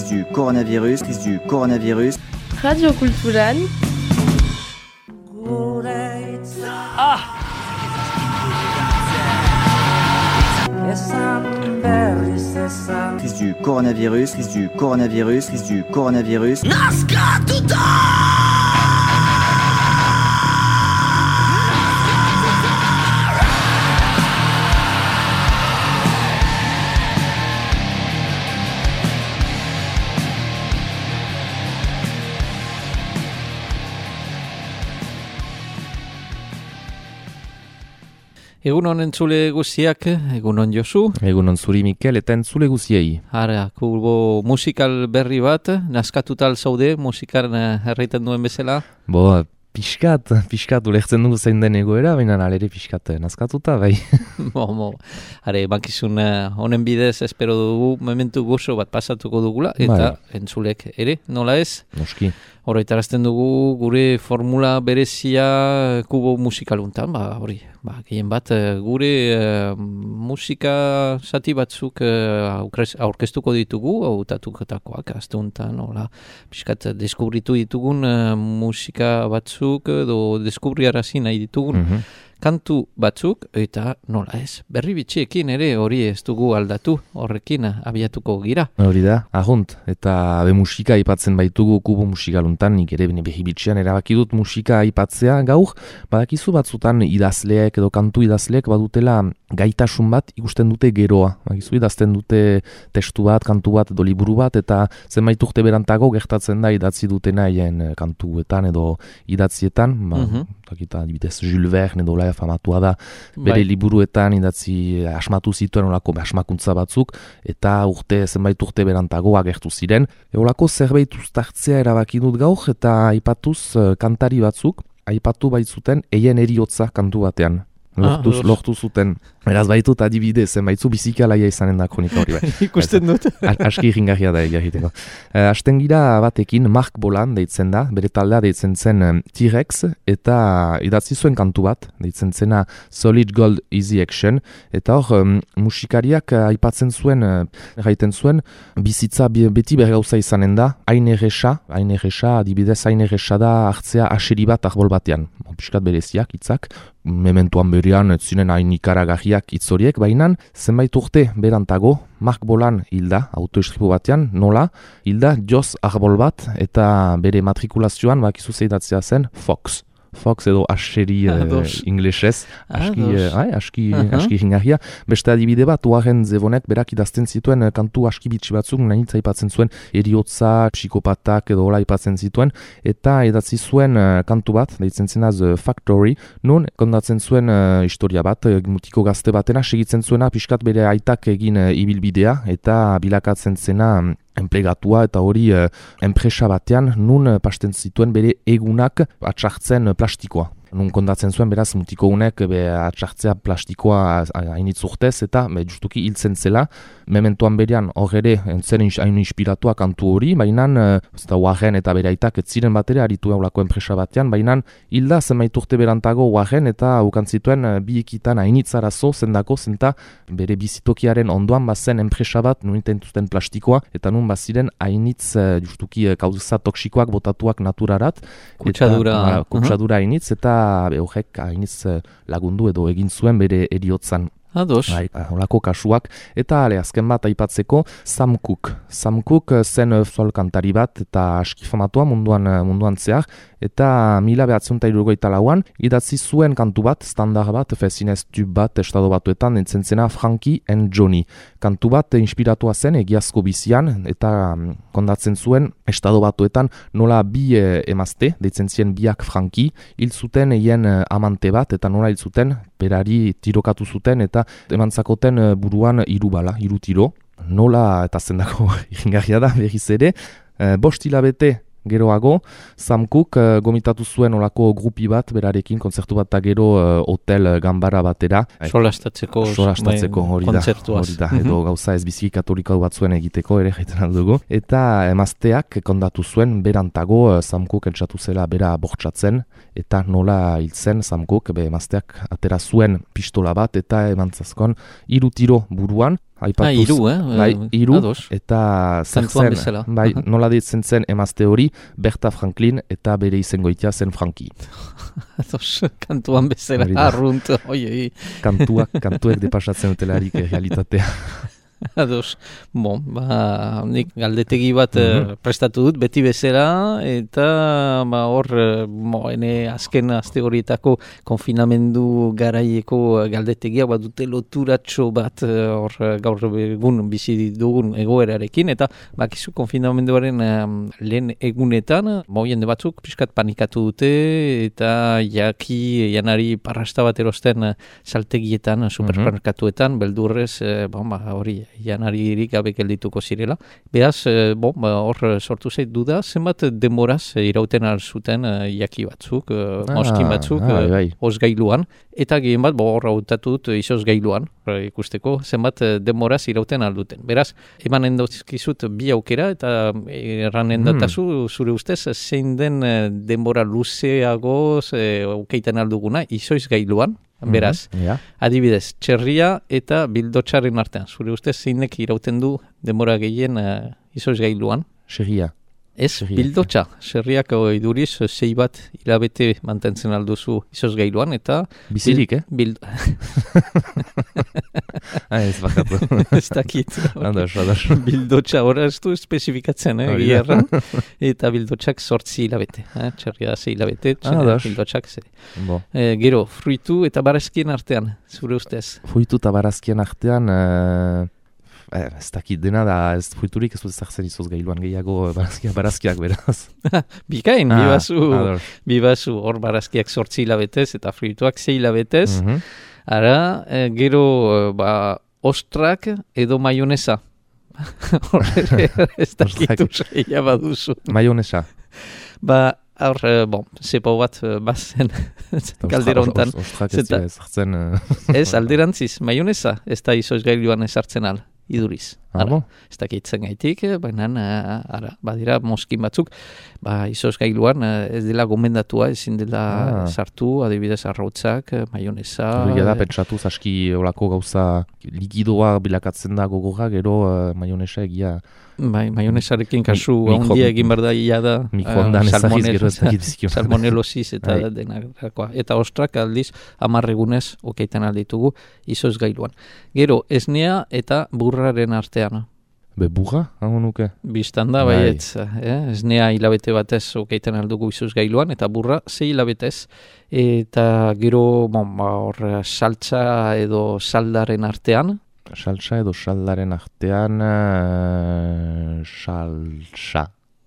crise du coronavirus. Radio Kulturan. Crise du coronavirus. Egunon entzule guziak, egunon Josu. Egunon zuri Mikel eta entzule guziei. Hara, kubo musikal berri bat, naskatuta alzaude, musikan erraiten duen bezala. Piskat, ulektzen dugu zein den egoera, baina alere piskat naskatuta, bai. Hare, bankizun honen bidez, espero dugu, momentu gozo bat pasatuko dugula, eta entzulek ere, nola ez? Noski. Horretarazten dugu gure formula berezia kubo musikaluntan, gehien bat gure musika zati batzuk aurkeztuko ditugu, hautatutakoak astuntan, piskat deskubritu ditugun musika batzuk edo deskubriarazi nahi ditugun kantu batzuk, eta nola ez, berri bitxiekin ere hori ez dugu aldatu, horrekin abiatuko gira. Hori da, ahunt, eta musika aipatzen baitugu kubo musikaluntan, nik ere behi bitxean erabaki dut musika aipatzea gaur, badakizu batzutan idazleek edo kantu idazleek badutela gaitasun bat ikusten dute geroa. Bakizu idazten dute testu bat, kantu bat edo liburu bat, eta zenbait urte berantago gertatzen da idatzi dutena haien kantuetan edo idatzietan, adibidez Jules Verne edo laia famatua da, bere liburuetan idatzi asmatu zituen olako asmakuntza batzuk, eta zenbait urte berantago agertu ziren. Olako zerbait uztartzea erabaki dut gaur, eta aipatuz kantari batzuk, aipatu baitzuten eien eriotza kantu batean. Lortu zuten. Beraz baitut adibide, zenbaitzu bizikalaia izanen da kronika hori bai. Ikusten dut. Aski ringarria da egiteko. Hasten gira batekin Mark Bolan deitzen da, bere taldea deitzen zen T-Rex, eta idatzi zuen kantu bat, deitzen zena Solid Gold Easy Action, eta hor musikariak aipatzen zuen, gaiten zuen, bizitza beti bergauza izanen da, hain erresa, adibidez hain erresa da hartzea aseri bat arbol batean. Piskat bereziak, hitzak, mementuan berean ez ziren hain ikaragarriak hitz horiek, baina zenbait urte berantago Mark Bolan hilda, autoestripu batean, nola, hilda joz arbol bat, eta bere matrikulazioan bakizu zeidatzea zen Fox edo aseri inglesez, aski ringarria. Beste adibide bat, Warren Zevonek berak idazten zituen kantu aski bitxi batzuk, nahitza aipatzen zuen eriotza, psikopatak edo hola aipatzen zituen, eta idatzi zuen kantu bat, deitzen zena The Factory, nun kondatzen zuen historia bat, mutiko gazte batena, segitzen zuena pixkat bere aitak egin ibilbidea, eta bilakatzen zena enplegatua, eta hori enpresa batean nun pasten zituen bere egunak atxartzen plastikoa. Nun kondatzen zuen, beraz, mutiko unek atxartzea plastikoa hainitz urtez, eta justuki hiltzen zela, mementuan berean hor ere entzen hain inspiratua kantu hori, baina Warren eta bere aitak ez ziren bat ere aritu eulako enpresa batean, baina hilda zenbait urte berantago Warren eta ukantzituen bi ekitan hainitzarazo zendako, zenta bere bizitokiaren ondoan bazen enpresa bat nun intentuzten plastikoa, eta nun baziren hainitz justuki kauza toksikoak botatuak naturarat, kutsadura hainitz, eta horrek hainitz lagundu edo egin zuen bere eriotzan. Ados. Holako kasuak, eta azken bat aipatzeko Sam Cooke. Sam Cooke zen folk kantari bat, eta aski famatua munduan zehar, eta 1974an idatzi zuen kantu bat, standard bat, fezinez tube bat, estado batuetan, entzen zena Frankie and Johnny. Kantu bat inspiratua zen egiazko bizian, eta kondatzen zuen estado batuetan nola bi emazte, deitzen ziren biak Frankie, hil zuten eien amante bat, eta nola hil zuten, berari tirokatu zuten, eta emantzakoten buruan 3 bala, 3 tiro. Nola, eta zendako iringarria da berriz ere, 5 hilabete geroago, Sam Cooke gomitatu zuen olako grupi bat, berarekin kontzertu bat eta gero hotel ganbara batera. Solastatzeko hori da, edo gauza ez biziki katolika bat zuen egiteko, ere jaiten aldugu. Eta emazteak kondatu zuen berantago Sam Cooke entzatu zela bera bortxatzen, eta nola hiltzen Sam Cooke, emazteak atera zuen pistola bat, eta emantzazkoan 3 tiro buruan. aipatuz. Hiru, Bai, hiru, ados. eta zer Kantuan zen, bezala. bai, nola deitzen zen emazte hori, Berta Franklin eta bere izengoitia zen Frankie. Ados, kantuan bezala, Hori da. arrunt, oi. Kantuek depasatzen dutelarik realitatea. Ados, nik galdetegi bat prestatu dut, beti bezala, eta hor, ene azken aste horietako konfinamendu garaieko galdetegia bat dute loturatxo bat hor gaur egun bizi dugun egoerarekin, eta bakizu konfinamenduaren lehen egunetan, jende batzuk pixkat panikatu dute, eta janari parrasta bat erosten saltegietan, supermerkatuetan, beldurrez, hori, janaririk gabe geldituko zirela. Beraz, hor sortu zait duda, zenbat denboraz irauten alzuten jaki batzuk, moskin batzuk, osgailuan, eta gehien bat, hor hautatu dut izosgailuan, ikusteko, zenbat denboraz irauten alduten. Beraz, emanen dauzkizut bi aukera, eta erranen datazu, zure ustez, zein den denbora luzeagoz aukeiten alduguna, izoizgailuan. Beraz, adibidez, txerria eta bildotxaren artean. Zure ustez, zeinek irauten du denbora gehien izozgailuan? Xerria. Ez, bildotxa. Xerriak iduriz, 6 bat hilabete mantentzen alduzu izozgailuan, eta... Bizirik, ez bakatu. Ez dakit. Bildotxa, hori ez du espezifikatzen, gierran. Eta bildotxak 8 hilabete. Txerria 6 hilabete, bildotxak 6. Gero, fruitu eta barazkien artean, zure ustez? Fruitu eta barazkien artean... ez dakit dena da, ez fruiturik ez dut ezartzen izozgailuan, gehiago barazkiak beraz. Bikain, bibazu, hor barazkiak 8 hilabetez eta fruituak 6 hilabetez. Ara, gero, ostrak edo maionesa. Horre, ez dakitu zeia baduzu. Maionesa. Zepo bat bazen galdera hontan. Ostrak ez dira ezartzen... Ez, alderantziz, maionesa, ez da izozgailuan ezartzen al. Iduriz. Ez dakitzen gaitik, baina badira moskin batzuk, izozgailuan ez dela gomendatua, ezin dela sartu, adibidez arrautzak, maionesa... Hori da, pentsatuz aski olako gauza likidoa bilakatzen da gogorra, gero maionesa egia... Bai, maionesarekin kasu handia egin behar da ia da salmonelosis eta denarakoa. Eta ostrak aldiz 10 egunez okeiten alditugu izozgailuan. Gero, esnea eta burraren artean. Burra, hango nuke? Biztanda, baietz. Esnea hilabete batez okeiten aldugu izozgailuan, eta burra 6 hilabetez. Eta gero, saltza edo saldaren artean. Salsa edo saldaren artean, salsa.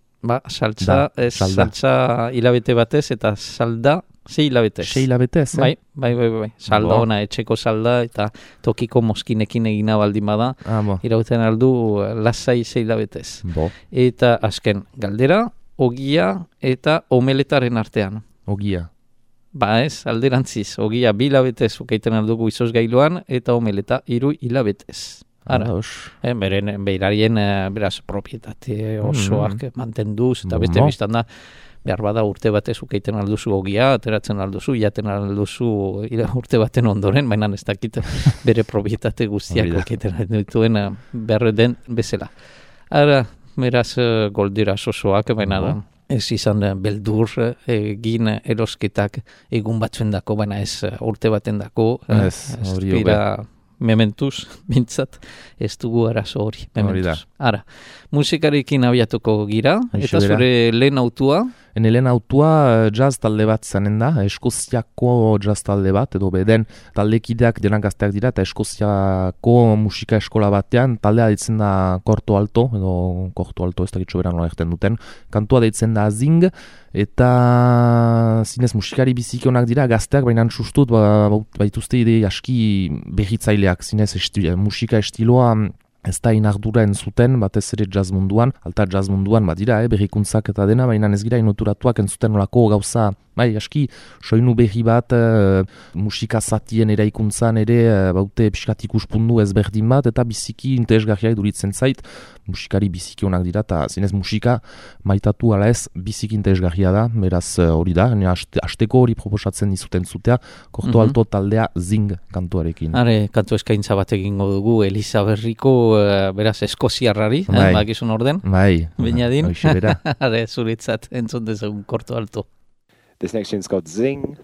Saltza hilabete batez eta salda 6 hilabetez. 6 hilabetez, Bai. Salda ona, etxeko salda eta tokiko moskinekin egina baldin bada. Irauten aldu lasai 6 hilabetez. Eta azken, galdera, ogia eta omeletaren artean. Ogia. Ez, alderantziz, ogia 2 hilabetez ukeiten aldugu izozgailuan eta omeleta 3 hilabetez. Beirarien beraz propietate osoak mantenduz eta beste biztanda behar bada urte batez ukeiten alduzu ogia, ateratzen alduzu, jaten alduzu urte baten ondoren, baina ez dakit bere propietate guztiak ukeiten aldutuen behar den bezala. Beraz, goldiraz osoak, baina da. Ez izan beldur egin erosketak egun batzuendako, baina ez urte batendako. Espira mementuz, bintzat, ez dugu arazo hori. Musikarekin abiatuko gira, eta zure lehen autua? Lehen autua jazz talde bat zanen da, Eskoziako jazz talde bat, edo beden taldekideak denak gazteak dira, eta Eskoziako musika eskola batean, taldea deitzen da Korto Alto, edo Korto Alto ez dakitxo beran nola egiten duten, kantua deitzen da Zing, eta zinez musikari biziki onak dira, gazteak baina sustut, baituzte idei aski berritzaileak, zinez musika estiloa, ez da inardura entzuten, batez ere jazz munduan, alta jazz munduan, dira, berrikuntzak eta dena, baina ez gira inoturatuak entzuten olako gauza Bai, aski, soinu berri bat, musika zatien eraikuntzan ere, baute pixkat ikuspundu ezberdin bat, eta biziki interesgarriak duritzen zait, musikari biziki onak dira, eta zinez musika maitatu ala ez biziki interesgarria da, beraz hori da, asteko hori proposatzen dizuten zutea, Korto Alto taldea Zing kantuarekin. Are, kantu eskaintza bat egingo dugu Elisa Berriko, beraz eskoziarrari, bakizun orden? Bai, Beñadin. hoxe bera. Are, zuritzat, entzun dezagun Korto Alto. This next tune's called Zing.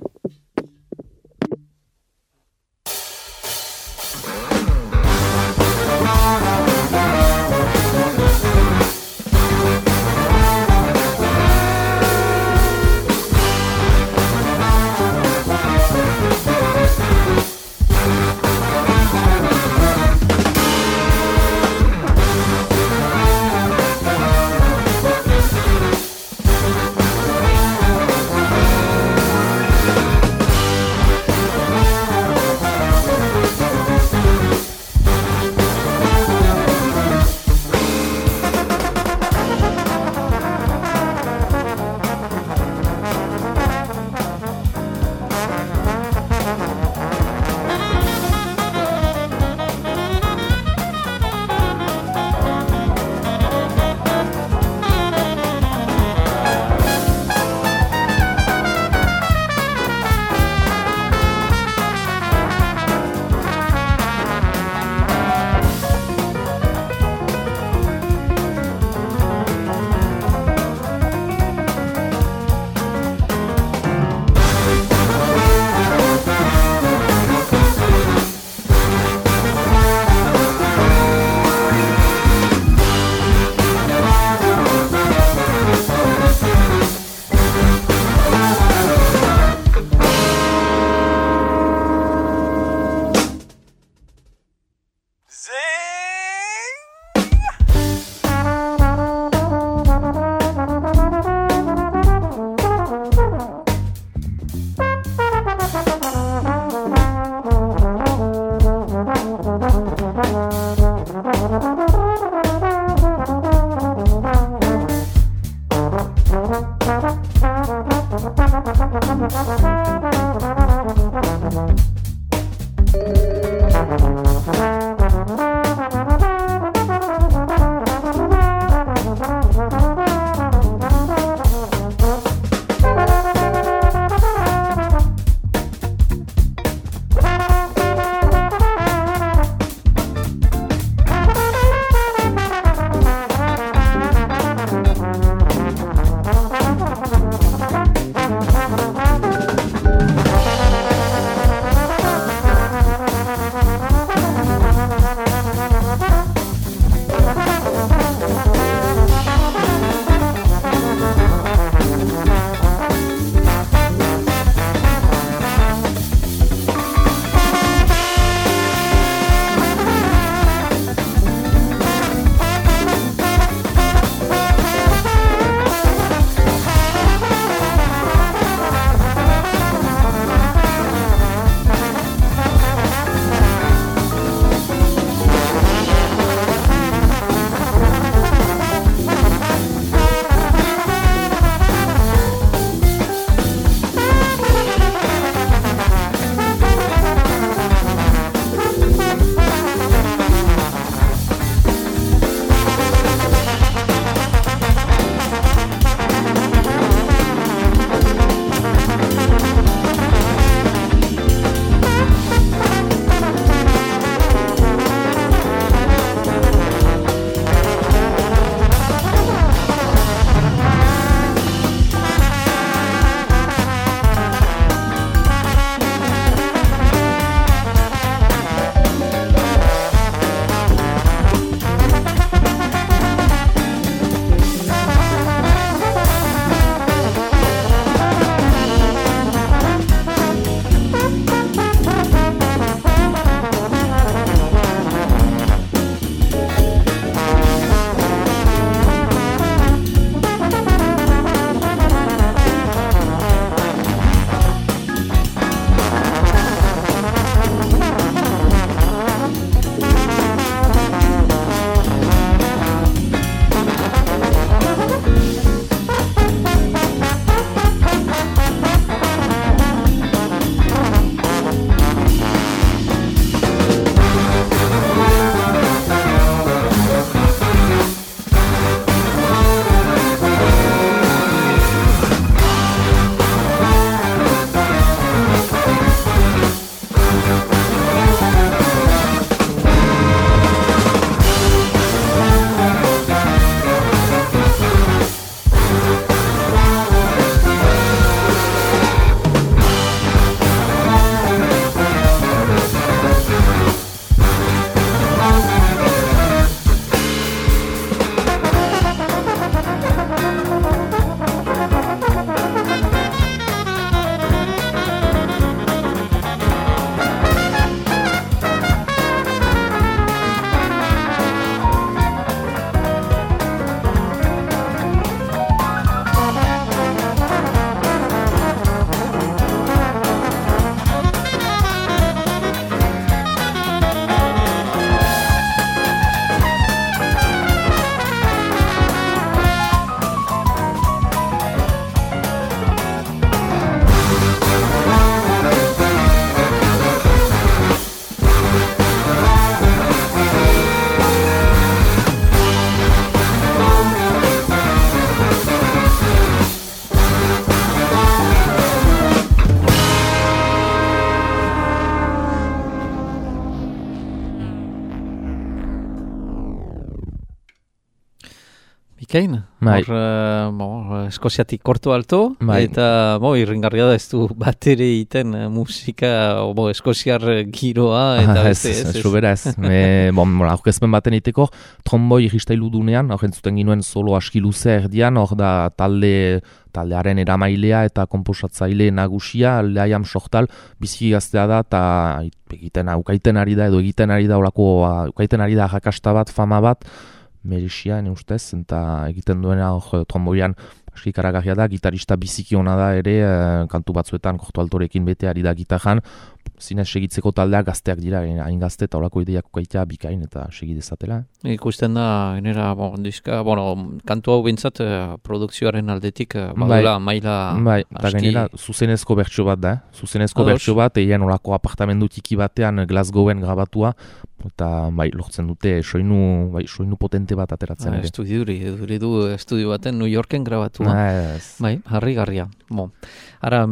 bikain. Bai. Hor, Eskoziatik korto alto, Bai. eta irringarria da ez du bat ere iten musika, eskoziar giroa, eta ez. Sobera ez. Aurkezpen baten iteko, tromboi iristailu dunean, hor entzuten ginuen solo aski luze erdian, hor da taldearen eramailea eta komposatzaile nagusia, Leaiam Sohtal, biziki gaztea da, eta ukaiten ari da, ukaiten ari da jakasta bat, fama bat, merexia, ustez, eta egiten duena tromboian aski karagarria da, gitarista biziki ona da ere, kantu batzuetan korto altorekin bete ari da gitarran, zinez segitzeko taldeak gazteak dira, hain gazte eta horako ideiak ukaitea bikain eta segi dezatela. Ikusten da, enera, diska, kantu hau bintzat, produkzioaren aldetik, badula, maila bai, eta gainera, zuzenezko bertso bat da, zuzenezko bertso bat, egin horako apartamendu tiki batean Glasgowen grabatua, eta lortzen dute soinu potente bat ateratzen ere. Estudio du estudio baten New Yorken grabatua. Bai, harrigarria. Ara,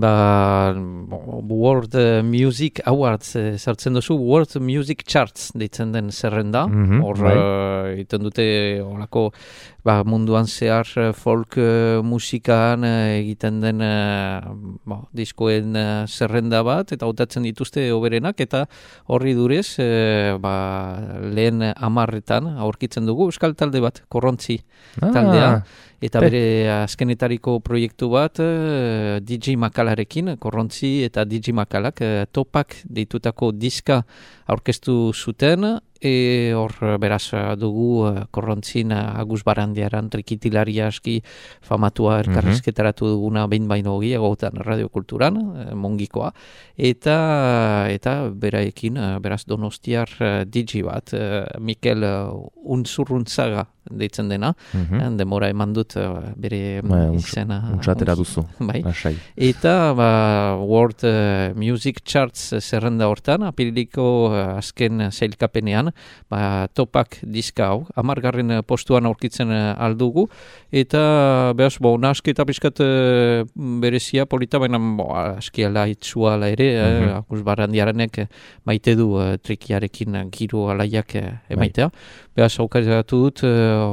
World Music Awards sartzen duzu, World Music Charts deitzen den zerrenda. Hor, iten dute horako munduan zehar folk musikaan egiten den diskoen zerrenda bat, eta hautatzen dituzte oberenak, eta horri durez, lehen 10etan aurkitzen dugu euskal talde bat, Korrontzi taldea, eta bere azkenetariko proiektu bat DJ Makalarekin, Korrontzi eta DJ Makalak Topak deitutako diska aurkeztu zuten, hor beraz dugu Korrontzin Agus Barandiaran trikitilari aski famatua elkarrizketaratu duguna behin baino egotan radiokulturan, mongikoa, eta beraekin, beraz Donostiar DJ bat, Mikel Unzurruntzaga deitzen dena, demora eman dut bere izena. Untxatera duzu, lasai. Eta World Music Charts zerrenda hortan, apiriliko azken sailkapenean, Topak diska hau, 10. postuan aurkitzen aldugu, eta behaz, nasketa pixkat berezia polita, baina aski alaitzua ala ere, Agus Barandiaranek maite du trikiarekin giro alaiak emaitea. Behaz, aukaratu dut,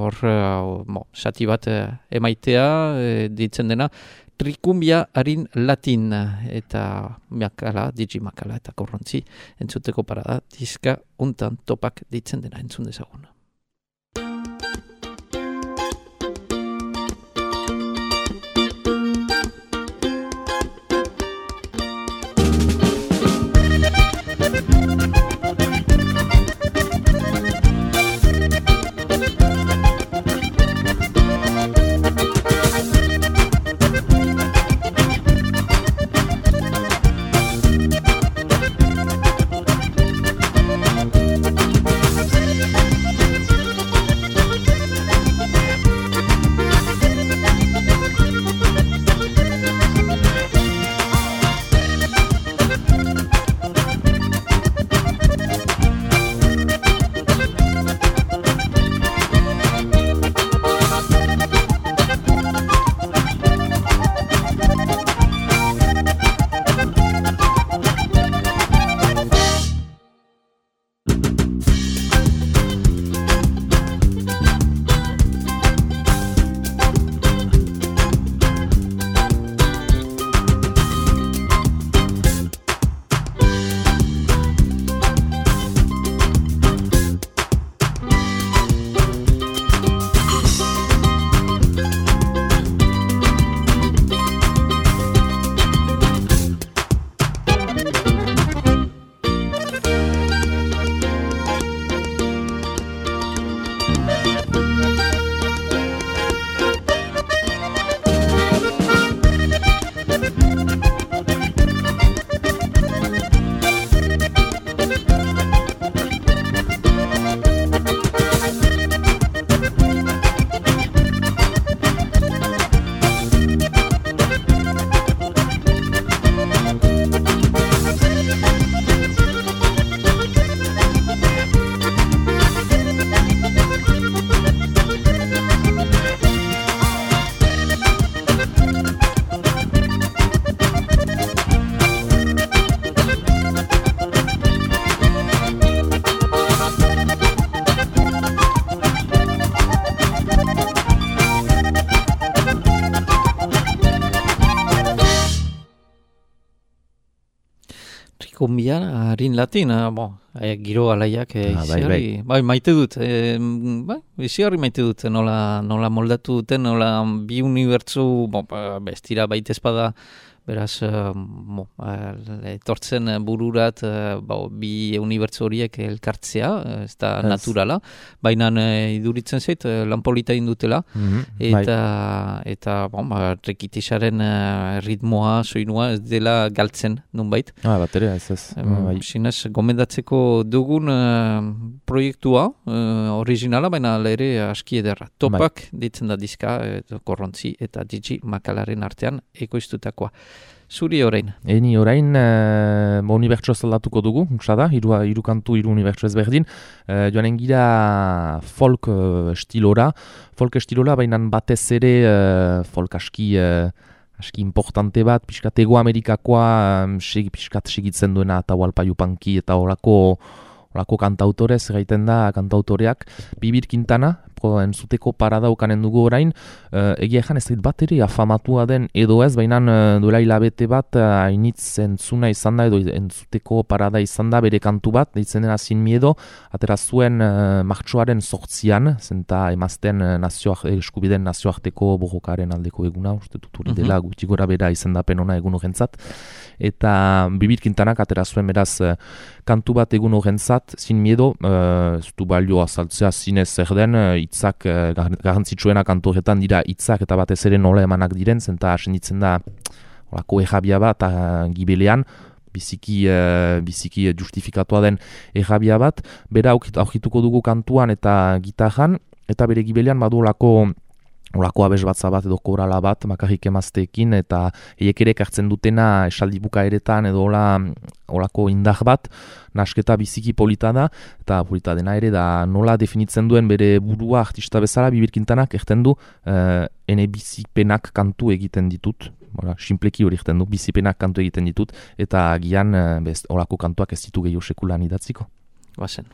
sati bat emaitea, ditzen dena, Trikumbia harin latin, eta Makala, DJ Makala eta Korrontzi entzuteko parada, diska untan Topak ditzen dena entzun dezagun. Kumbia, harin latin, giro alaiak iziarri. Bai, maite dut. Iziarri maite dut, nola moldatu duten, nola bi unibertsu, bestira baita espada, beraz, etortzen bururat bi unibertsu horiek elkartzea, ez da naturala, baina iduritzen zait, lan polita indutela, eta rekitisaren ritmoa, soinua ez dela galtzen, nunbait. Bateria, ez. Zinez, gomendatzeko dugun proiektua, originala, baina ere aski ederra. Topak ditzen da diska, Korrontzi eta Gigi Makalaren artean ekoiztutakoa. Zuri orain? Eni orain, unibertso zaldatuko dugu, da, hiru kantu, hiru unibertso ezberdin. Joanen gira folk estilora, baina batez ere folk aski importante bat, pixkat Ego Amerikakoa, pixkat segitzen duena Atahualpa Yupanqui eta horako kantautorez, gaiten da kantautoreak, Bibir Quintana, entzuteko parada ukanen dugu orain, egia ezan ez dut bat ere afamatua den edo ez, baina duela hilabete bat hainitz entzuna izan da edo entzuteko parada izan da bere kantu bat, deitzen dena Sin Miedo, atera zuen martxoaren 8an, zenta emazten eskubideen nazioarteko borrokaren aldeko eguna, uste dut hori dela gutxi gora bera izendapen ona egun horrentzat, eta Bibir Quintanak atera zuen beraz kantu bat egun horrentzat, Sin Miedo, ez du balio azaltzea zinez zer den, hitzak garrantzitsuena kantu horretan dira hitzak eta batez ere nola emanak diren, zenta asenditzen da olako errabia bat gibelean, biziki justifikatua den errabia bat, bera aurkituko dugu kantuan eta gitarran, eta bere gibelean badu olako abes bat edo korala bat, makarrik emazteekin, eta eiek ere kartzen dutena esaldi bukaeretan edo olako indar bat, nasketa biziki polita da, eta polita dena ere da nola definitzen duen bere burua artista bezala, Bibir Quintanak erten du, ene bizipenak kantu egiten ditut, simpleki hori erten du, bizipenak kantu egiten ditut, eta agian olako kantuak ez ditu gehiago sekulan idatziko. Bazen.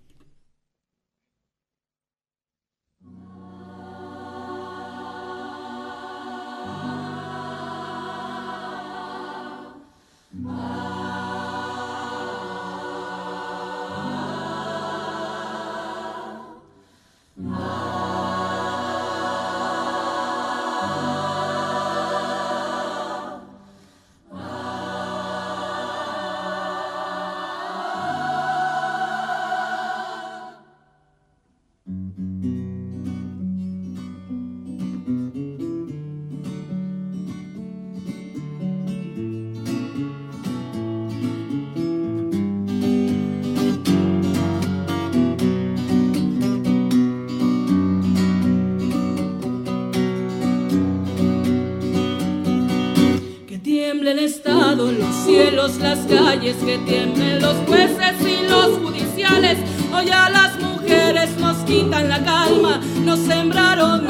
Los cielos, las calles, que tiemblen los jueces y los judiciales. Hoy a las mujeres nos quitan la calma, nos sembraron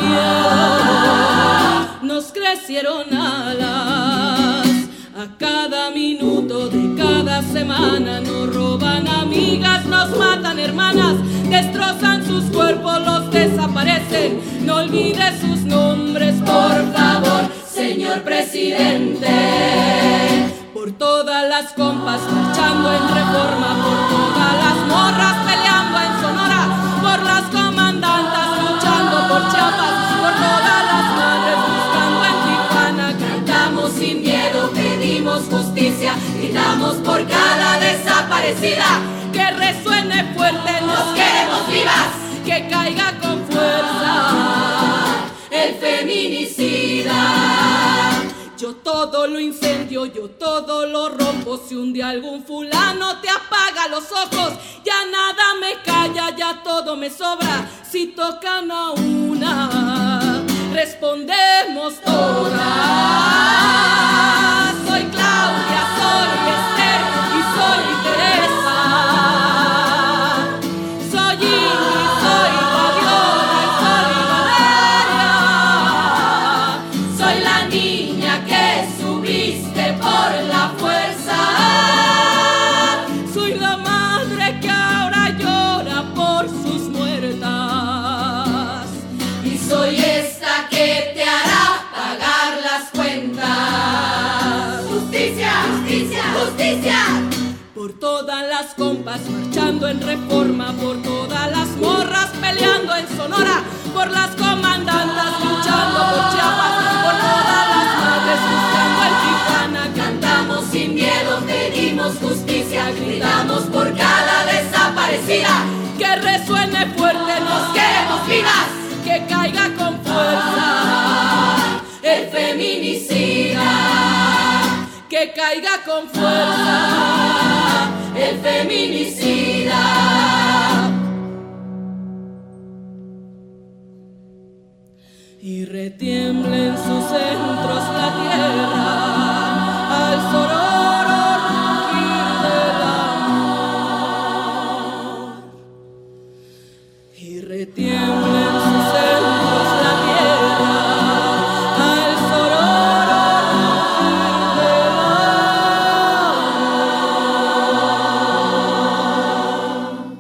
miedo, nos crecieron alas. A cada minuto de cada semana nos roban amigas, nos matan hermanas, destrozan sus cuerpos, los desaparecen. No olvide sus nombres, por favor, señor presidente. Por todas las compas marchando en Reforma, por todas las morras peleando en Sonora, por las comandantas luchando por Chiapas, por todas las madres buscando en Tijuana. Cantamos sin miedo, pedimos justicia, gritamos por cada desaparecida. Que resuene fuerte, nos queremos vivas, que caiga con fuerza el feminicida. Yo todo lo incendio, yo todo lo rompo. Si un día algún fulano te apaga los ojos, ya nada me calla, ya todo me sobra. Si tocan a una, respondemos todas. Soy Claudia, soy Esther y soy Teresa. Soy Ingrid, soy Fabiola y soy Valeria. Soy la niña que subiste por la fuerza. Soy la madre que ahora llora por sus muertas. Y soy esta que te hará pagar las cuentas. Justicia, justicia, justicia. Chiapas, marchando en Reforma, por todas las morras peleando en Sonora, por las comandantas luchando por Chiapas, por todas las madres buscando el Tijuana. Cantamos sin miedo, pedimos justicia, gritamos por cada desaparecida. Que resuene fuerte, nos queremos vivas, que caiga con fuerza el feminicida, que caiga con fuerza el feminicida. Y retiemble en sus centros la tierra al sororo rugir del amor. Y retiemble en sus centros la tierra al sororo rugir del amor.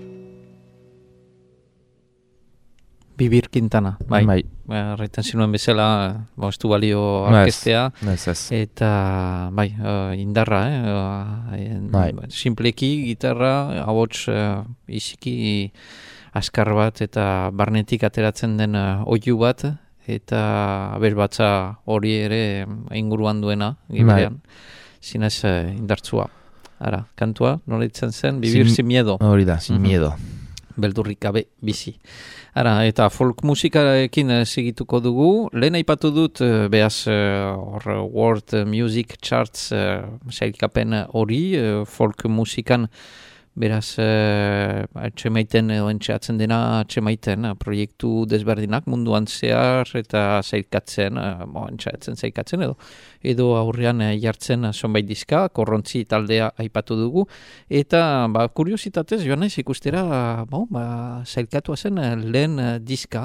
Bibir Quintana, bai. Bai. Reiten zinuen bezala, ez du balio orkestea, Ez. eta bai, indarra, Bai. simpleki, gitarra, ahots iziki askar bat, eta barnetik ateratzen den oihu bat, eta abesbatza hori ere inguruan duena, giberean, zinez indartsua. Ara, kantua, nola ditzen zen, Vivir sin miedo. Hori da, sin miedo. Beldurrik gabe bizi. Ara, eta folk musikarekin segituko dugu. Lehen aipatu dut, behaz, World Music Charts sailkapen hori, folk musikan, beraz, atxemaiten edo entxeatzen dena atxemaiten proiektu desberdinak munduan zehar eta zailkatzen, entxeatzen zailkatzen edo aurrean jartzen zonbait diska, Korrontzi taldea aipatu dugu, eta kuriositatez joan naiz ikustera zailkatua zen lehen diska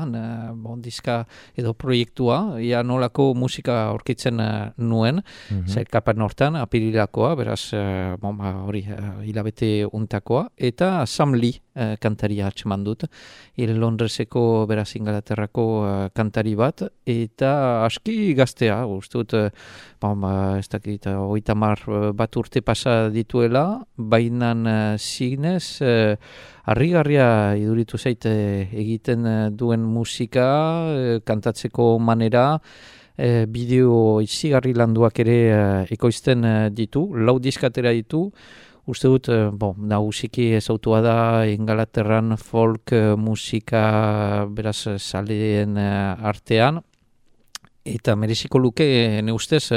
edo proiektua, ia nolako musika aurkitzen nuen, zailkapen hortan, apirilakoa, beraz, hori, hilabete untakoa, eta Sam Lee kantaria atxeman dut, Londreseko, beraz, Ingalaterrako kantari bat, eta aski gaztea, ustut, ez dakit, 30 bat urte pasa dituela, bainan zinez, harrigarria iduritu zait egiten duen musika, kantatzeko manera, bideo izigarri landuak ere ekoizten ditu, 4 diskatera ditu, uste dut, nagusiki ezautua da Ingalaterran folk musika beraz zaleen artean, eta mereziko luke, ne ustez,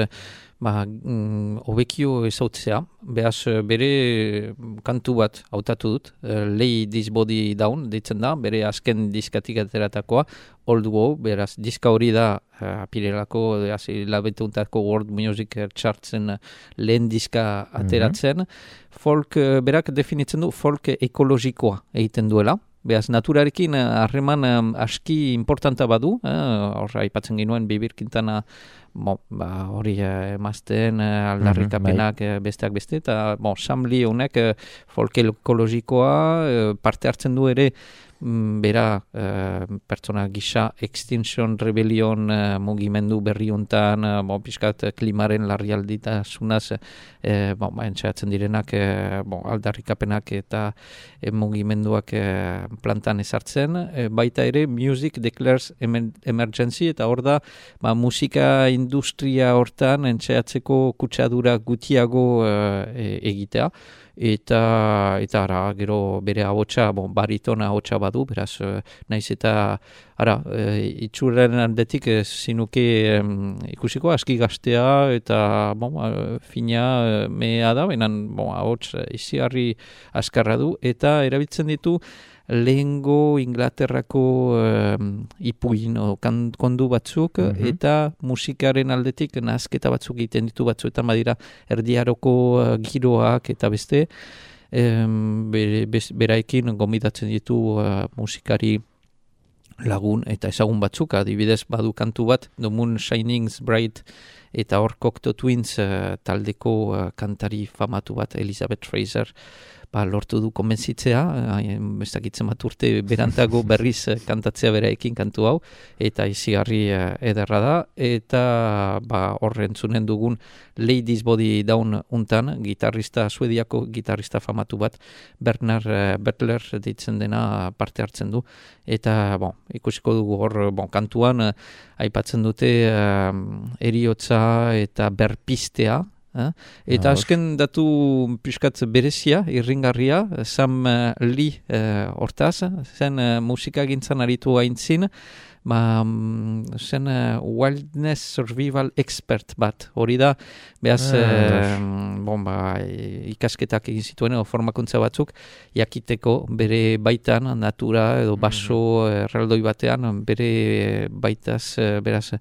hobekio ezautzea, behaz bere kantu bat hautatu dut, Lay This Body Down, deitzen da, bere azken diskatik ateratakoa, Old Wow, beraz diska hori da, apirelako, labeteuntako World Music Chartsen lehen diska ateratzen, folk, berak definitzen du, folk ekologikoa egiten duela, behaz naturarekin harreman aski importanta badu, horra aipatzen ginuen Bibir Quintana, hori emazten aldarrikapenak besteak beste, eta Sam Lee honek folk ekologikoa parte hartzen du ere, bera pertsona gisa Extinction Rebellion mugimendu berri hontan, pixkat klimaren larrialditasunaz entxeatzen direnak aldarrikapenak eta mugimenduak plantan ezartzen, baita ere Music Declares Emergency, eta hor da musika industria hortan entxeatzeko kutsadura gutiago egitea, eta ara, gero bere ahotsa, baritona ahotsa badu, beraz, naiz eta itxurren aldetik zinuke ikusiko aski gaztea, eta fina mea da, benan ahots izigarri askarra du, eta erabiltzen ditu lehengo Inglaterrako ipuin kondu batzuk, eta musikaren aldetik nahazketa batzuk egiten ditu batzuetan badira erdiaroko giroak eta beste, beraekin gomidatzen ditu musikari lagun eta ezagun batzuk, adibidez badu kantu bat, The Moon Shining's Bright, eta hor Cocteau Twins taldeko kantari famatu bat, Elizabeth Fraser, lortu du konbentzitzea, ez dakitzen bat urte berantago berriz kantatzea beraekin kantu hau, eta izigarri ederra da, eta horren zunen dugun Ladies Body Down untan, suediako gitarrista famatu bat, Bernard Butler ditzen dena parte hartzen du, eta ikusiko dugu hor kantuan aipatzen dute eriotza eta berpistea, eta azken datu pixkat berezia, irringarria, Sam Lee hortaz, zen musika gintzan aritu haintzin, zen wilderness survival expert bat, hori da, behaz, ikasketak egin zituen, formakuntza batzuk, jakiteko bere baitan, natura edo baso erraldoi batean, bere baitaz, beraz,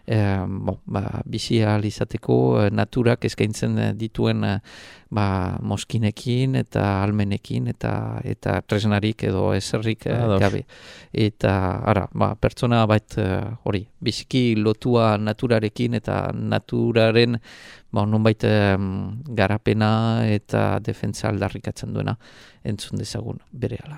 bizi ahal izateko naturak eskaintzen dituen moskinekin eta almenekin eta tresnarik edo ezerrik gabe. Eta pertsona bat hori, biziki lotua naturarekin eta naturaren nonbait garapena eta defentsa aldarrikatzen duena entzun dezagun berehala.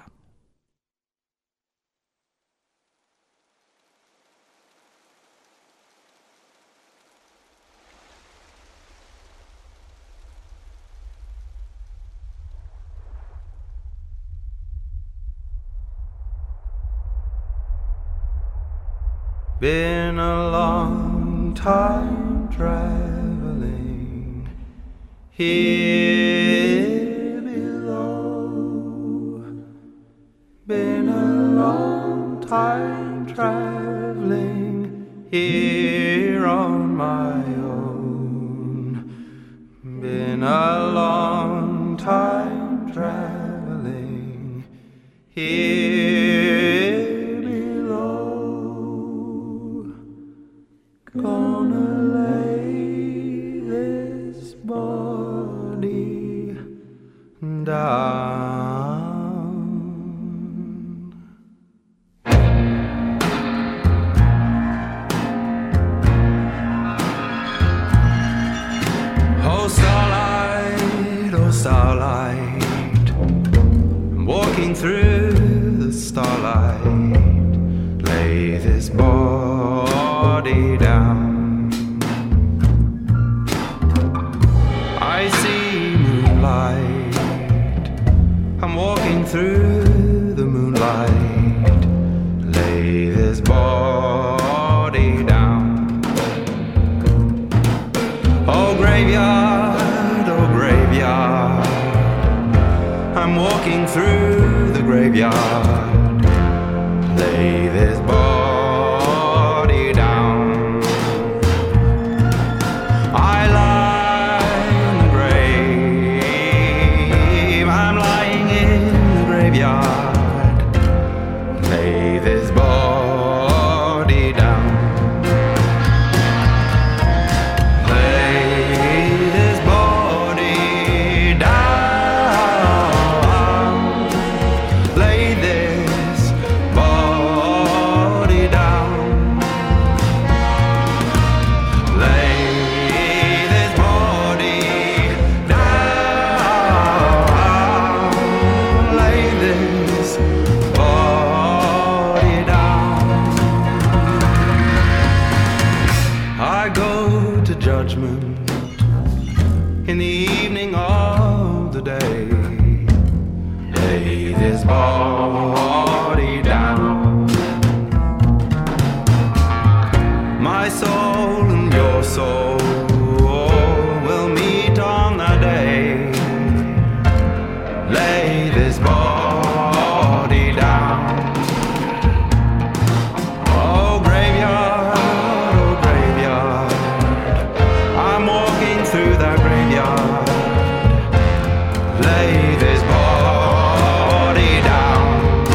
Been a long time traveling here below. Been a long time traveling here on my own. Been a long time traveling here below. Gonna lay this body down. Oh starlight, I'm walking through the starlight. Lay this body down. I see moonlight, I'm walking through the moonlight. Lay this body down. Oh graveyard, I'm walking through the graveyard. Lay this body down. I lie in the grave, I'm lying in the graveyard. Lay this body down. Lay this body down. Lay this body down. Lay this body down. Lay this body down. I go to judgment in the evening of the day. Lay this body down. My soul and your soul will meet on that day. Lay this body down. Oh graveyard, I'm walking through that graveyard. Lay this body down.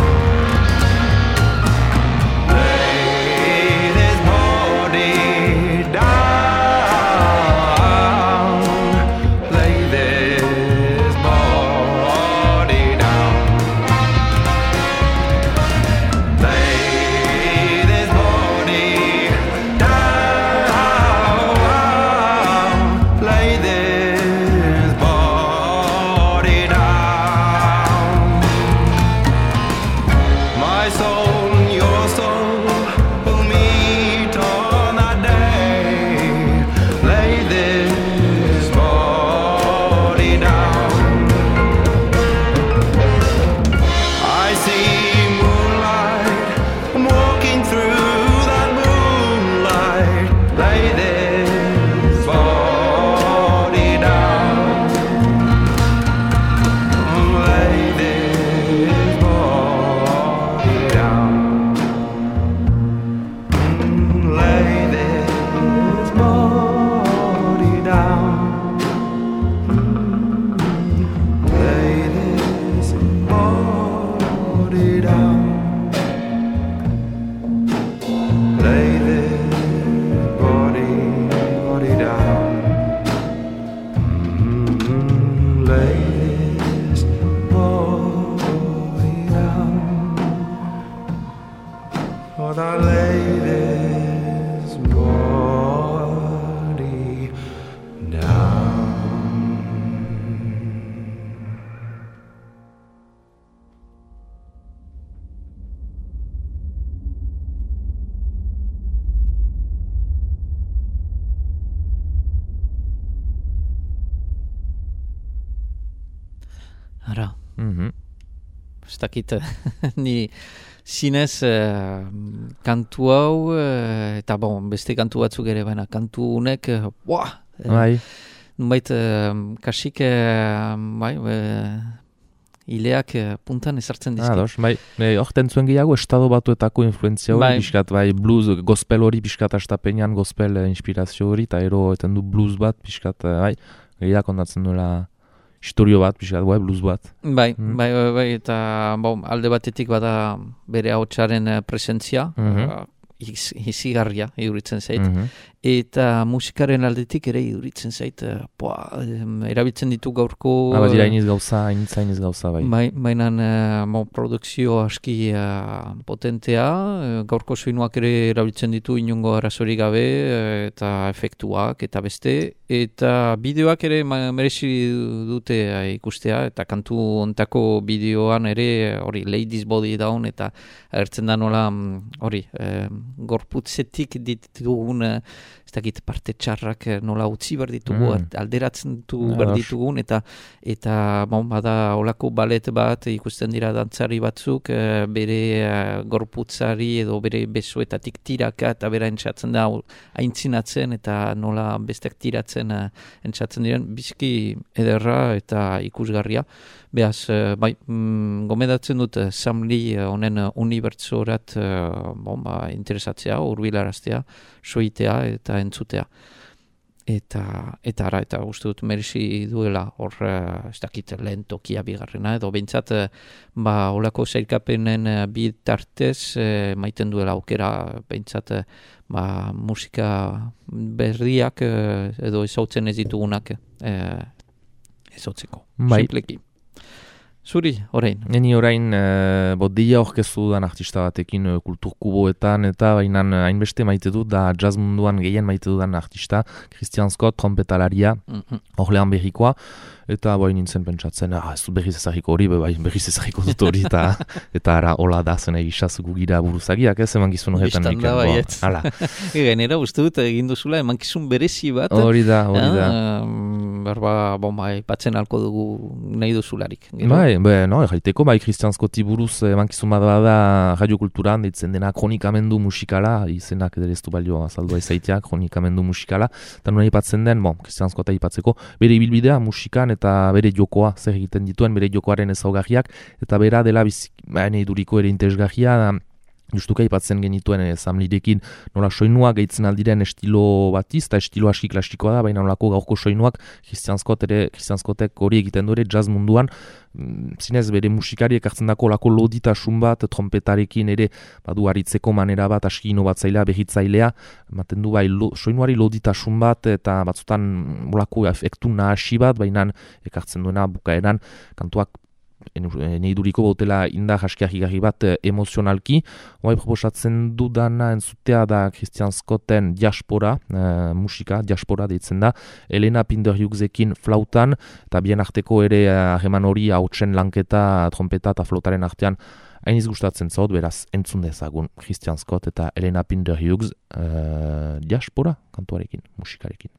Ara, Mhm. ez dakit, ni zinez kantu hau, eta bon, beste kantu batzuk ere, baina kantu honek, Bai, nunbait, kasik, bai, ileak puntan ezartzen dizkit. ados, bai. Horten zuen gehiago, estado batuetako influenzia hori, Bai. pixkat, bai, blues, gospel hori pixkat astapenean, gospel inspirazio hori, eta ero eten du blues bat, pixkat, bai, gehiago kontatzen duela historio bat, pixkat, bai, blues bat. Bai, Mm. bai, eta bon, alde batetik bada bere ahotsaren presentzia, Mhm. izigarria iduritzen zait, Mhm. eta musikaren aldetik ere iduritzen zait, erabiltzen ditu gaurko... Dira iniz gauza, bai. Baina produkzio aski potentea, gaurko soinuak ere erabiltzen ditu inongo arazorik gabe, eta efektuak eta beste, eta bideoak ere merezi dute ikustea, eta kantu ontako bideoan ere hori Ladies Body Down, eta agertzen da nola hori gorputzetik ditugun ez dakit parte txarrak nola utzi behar ditugu, alderatzen behar ditugun, eta bon, bada olako balet bat ikusten dira dantzari batzuk, bere gorputzari edo bere besoetatik tiraka eta bera entzatzen da aintzinatzen eta nola besteak tiratzen entzatzen diren, biziki ederra eta ikusgarria. Beaz, bai, gomendatzen dut Sam Lee honen unibertsorat interesatzea, hurbilaraztea, soitea eta entzutea. Eta uste dut merezi duela hor, ez dakit lehen tokia bigarrena, edo behintzat olako zailkapenen bitartez maiten duela aukera, behintzat musika berriak edo ezautzen ez ditugunak ezautzeko, simpleki. Zuri, orain? Neni orain, dia orkestu dudan artista batekin kulturkuboetan, eta baina hainbeste maite dut, da jazz munduan gehien maite dudan artista, Christian Scott, trompetalaria, Orlean berrikoa, eta bai nintzen pentsatzen, ez dut berriz ezagiko hori, berriz ezagiko dut hori, eta ara, hola da, zen egizaz gugira buruzagiak, ez eman gizun horretan nik. Bistan da baietz. Gainera, uste dut egin duzula, eman gizun berezi bat. Hori da. Batzen alko dugu nahi duzularik. Erraiteko, Christian Scotti buruz emankizun bat da radiokulturan, deitzen dena kronikamendu musikala, izenak edereztu balio azaldua ezaiteak, kronikamendu musikala, eta nuna ipatzen den, Christian Scotta ipatzeko, bere ibilbidea musikan eta bere jokoa, zer egiten dituen, bere jokoaren ezaugarriak, eta bera dela iduriko ere interesgarria, justuka ipatzen genituen Samlirekin nola soinuak gehitzen aldiren estilo batiz, eta estilo aski klasikoa da, baina nolako gaurko soinuak Christian Scottek hori egiten du ere jazz munduan, zinez bere musikariek hartzen dako lako loditasun bat, trompetarekin ere badu aritzeko manera bat, aski inobatzailea, behitzailea, ematen du soinuari loditasun bat, eta batzutan lako efektu nahasi bat, baina ekartzen duena bukaeran kantuak neiduriko bautela indar askiarri bat emozionalki. Hoai proposatzen dudana entzutea da Christian Scotten diaspora, musika, diaspora deitzen da, Elena Pinderhughesekin flautan, eta bien arteko ere harreman hori hautsen lanketa, trompeta eta flautaren artean hainiz gustatzen zaut, beraz entzun dezagun Christian Scott eta Elena Pinderhughes diaspora kantuarekin, musikarekin.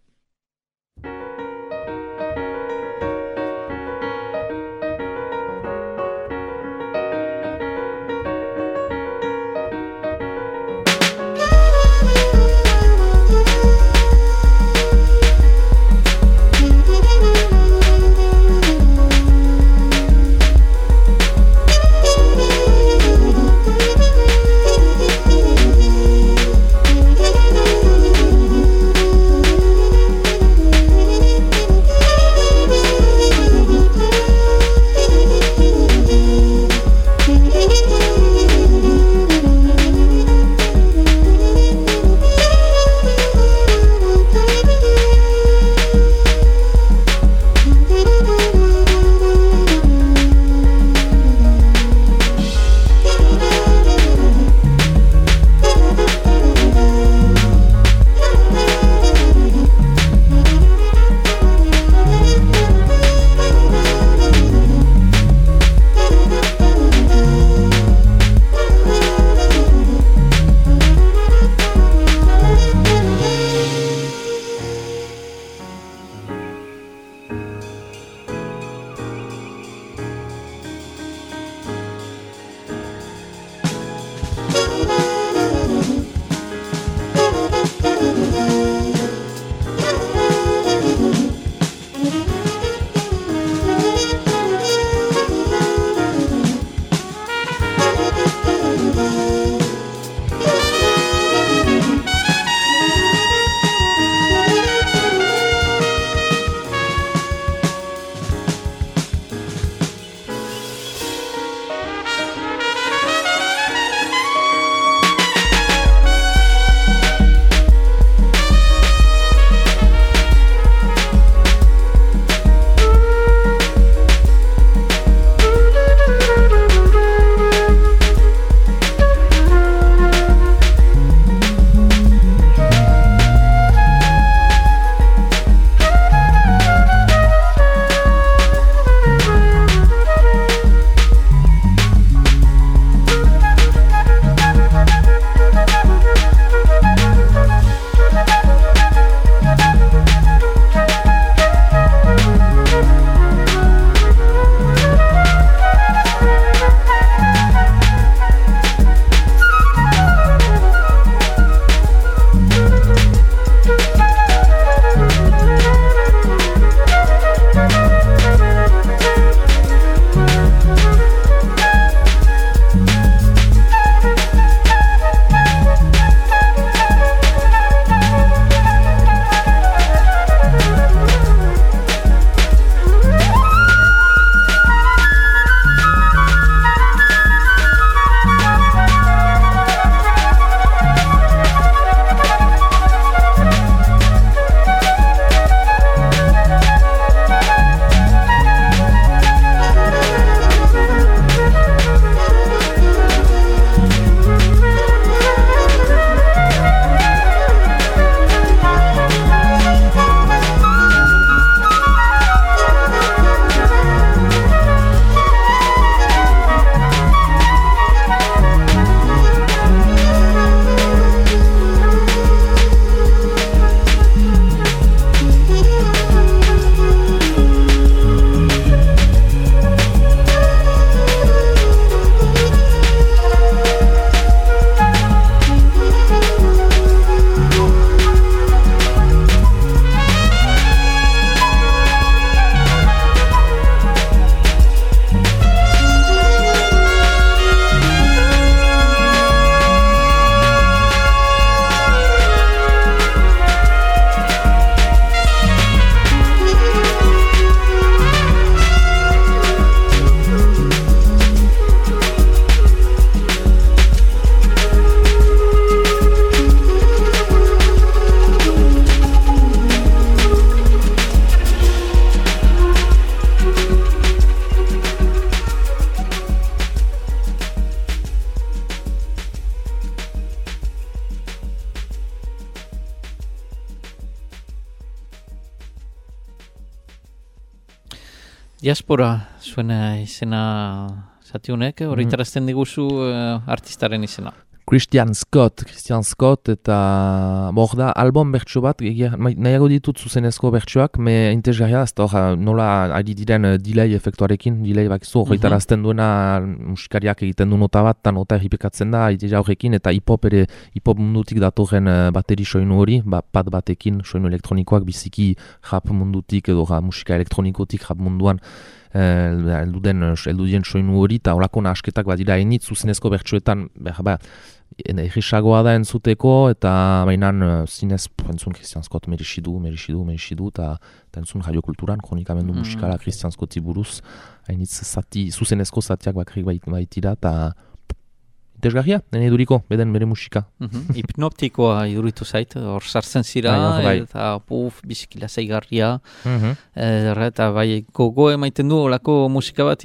Diaspora zuen izena zatiunek, horretarazten diguzu artistaren izena. Christian Scott eta hor da album bertso bat, nahiago ditut zuzenezko bertsoak, me interesgarria, ez da hor nola ari diren delay efektuarekin, delay bakizu horretarazten duena musikariak egiten du nota bat, eta nota erripikatzen da, idea horrekin, eta hip-hop mundutik datorren bateri soinu hori, pad batekin, soinu elektronikoak, biziki rap mundutik edo musika elektronikotik rap munduan, eldudien soinu hori, eta horako nahasketak badira enit zuzenezko bertsoetan, egisagoa da entzuteko, eta bainan zinez entzun Christian Scott merixidu, eta entzun radio kulturan, kronikamendu musikala Christian Scotti buruz, hainitz zuzenezko zatiak bakrik baitira, eta interesgarria, nene eduriko, bere musika. Hipnoptikoa iduritu zait, hor sartzen zira, eta bizikila zeigarria, eta gogo emaiten du olako musika bat,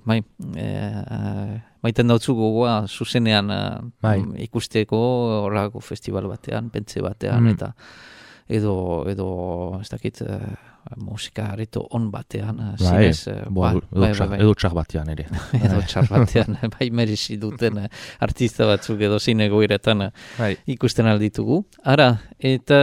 maiten dautzu gogoa zuzenean ikusteko horrako festival batean, pentsa batean, eta edo ez dakit musika areto on batean, zinez. Edo txar batean ere. Edo txar batean, merezi duten artista batzuk edo zine goiretan ikusten alditugu. Ara, eta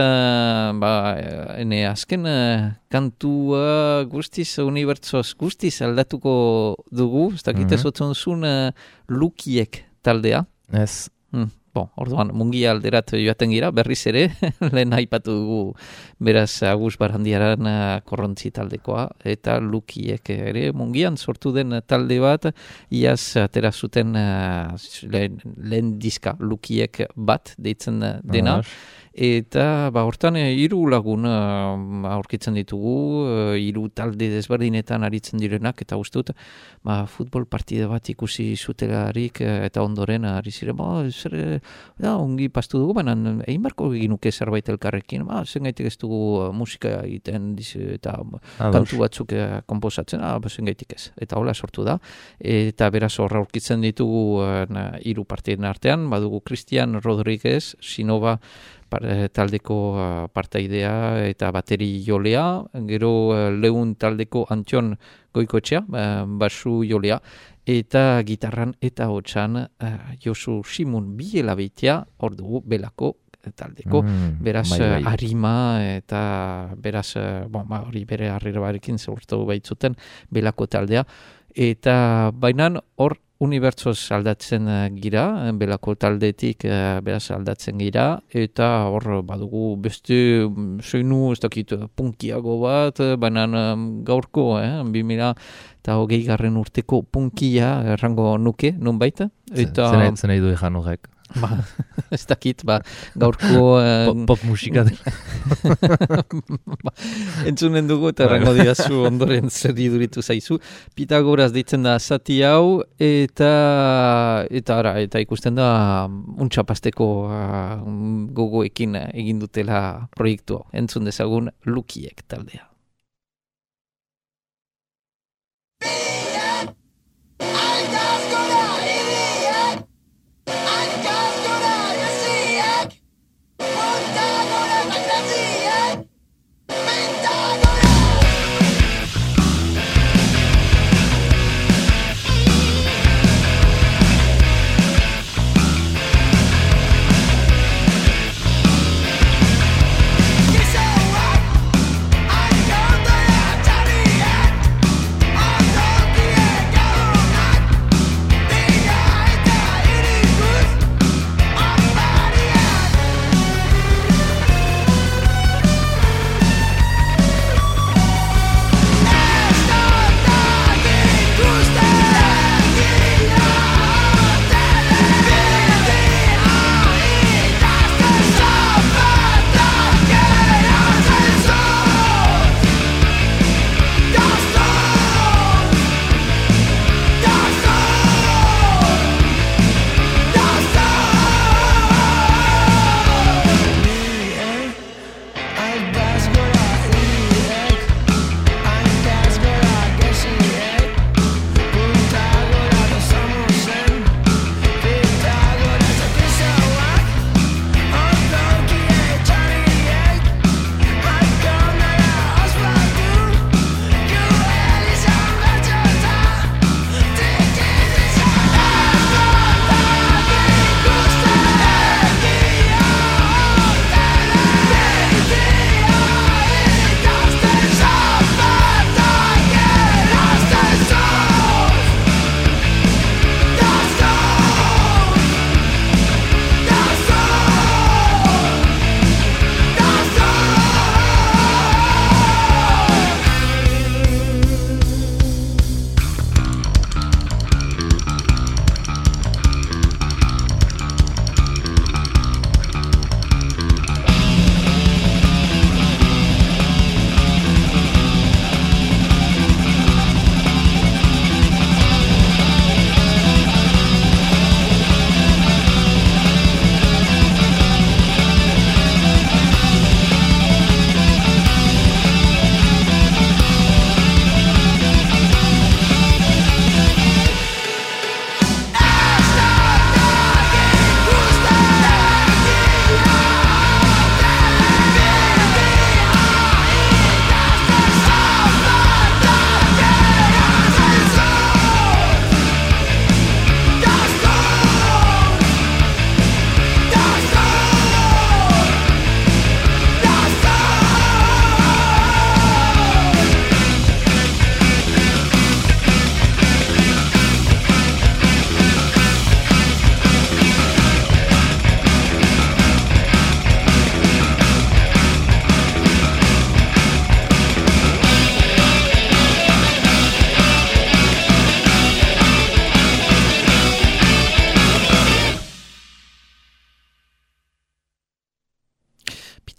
azken kantua guztiz, unibertsoz guztiz aldatuko dugu, ez dakit ez otzen zuen Lukiek taldea. Ez. Orduan, mungia alderat joaten gira, berriz ere, lehen aipatu dugu beraz Agus Barandiaran korrontzi taldekoa, eta Lukiek ere mungian sortu den talde bat, iaz atera zuten lehen diska Lukiek bat deitzen dena, eta hortan 3 lagun aurkitzen ditugu, 3 talde desberdinetan aritzen direnak, eta ustut futbol partida bat ikusi zutelarik eta ondoren ari ziren, ongi pastu dugu, baina egin barko ginuke zerbait elkarrekin, zengaitik ez dugu musika egiten eta kantu batzuk komposatzen, zengaitik ez, eta hola sortu da, eta beraz horra aurkitzen ditugu 3 partiden artean, badugu Christian Rodriguez, Sinova taldeko partaidea eta bateri jolea, gero Leun taldeko Antion Goikoetxea, basu jolea, eta gitarran eta hotxan Josu Simun Bielabeitea, hor dugu Belako taldeko, beraz Arima eta beraz, hori bere harrera barekin zeurtu baitzuten Belako taldea, eta bainan hor unibertsoz aldatzen gira, Belako taldetik beraz aldatzen gira, eta hor badugu beste soinu, ez dakit, punkiago bat, baina gaurko, 2020 urteko punkia errango nuke, non baita? Zena nahi du ezan horrek. Ez dakit, gaurko... Pop musika dela. Entzunen dugu eta errango diazu ondoren zer iduritu zaizu. Pitagoras ditzen da zati hau eta ikusten da untxapasteko gogoekin egin dutela proiektua. Entzun dezagun Lukiek taldea. I'm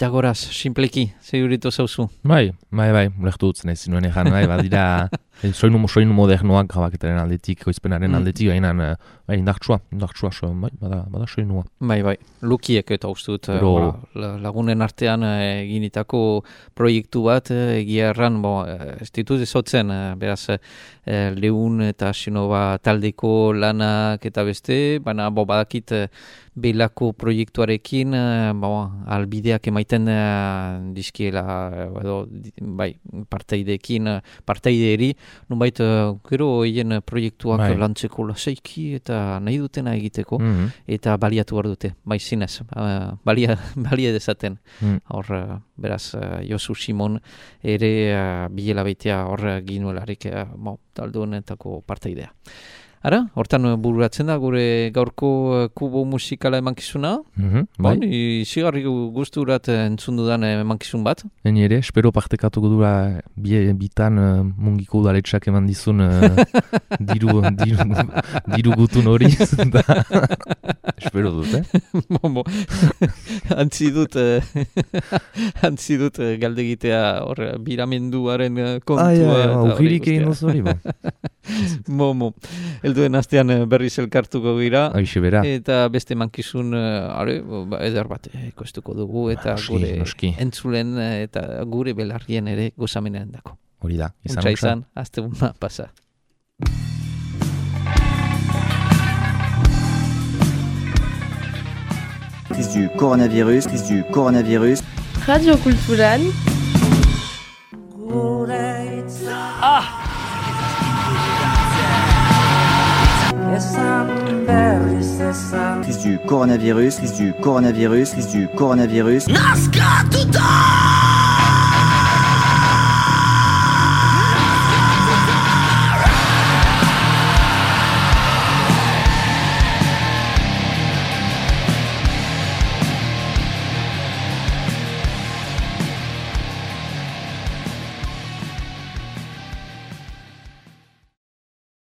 Pitagoras, simpleki, seguritu zauzu. Bai, ulertu dut zen ez zinuen egan, badira soinu modernoak grabaketaren aldetik, koizpenaren aldetik, baina indartsua, bada soinua. Bai, lukiek eta uste dut lagunen artean eginitako proiektu bat, egia erran, ez ditut ezotzen, beraz, Leun eta Sinova taldeko lanak eta beste, baina badakit belako proiektuarekin albideak emaiten dizkiela edo parteideeri, nunbait gero hien proiektuak lantzeko lasaiki eta nahi dutena egiteko eta baliatu behar dute, bai zinez, balia dezaten. Hor, beraz, Josu Simon ere bilela baitea hor ginuelarik talduenetako parteidea. Ara, hortan bururatzen da gure gaurko kubo musikala emankizuna. Zigarri guzturat entzundudan emankizun bat. Eni ere, espero partekatuko dura bitan mungiko udaletxak eman dizun diru gutun hori. Espero dut, Antzi dut galdegitea hor biramenduaren kontua. Ugirik egin duzu hori, Elduen astean berriz elkartuko gira. Aixe bera. Eta beste mankizun eder bat ikostuko dugu eta gure entzulen eta gure belarrien ere gozamenean dako. Hori da. Izan, azte buna pasa. Crise du coronavirus. Radio Cultural. Crise du coronavirus.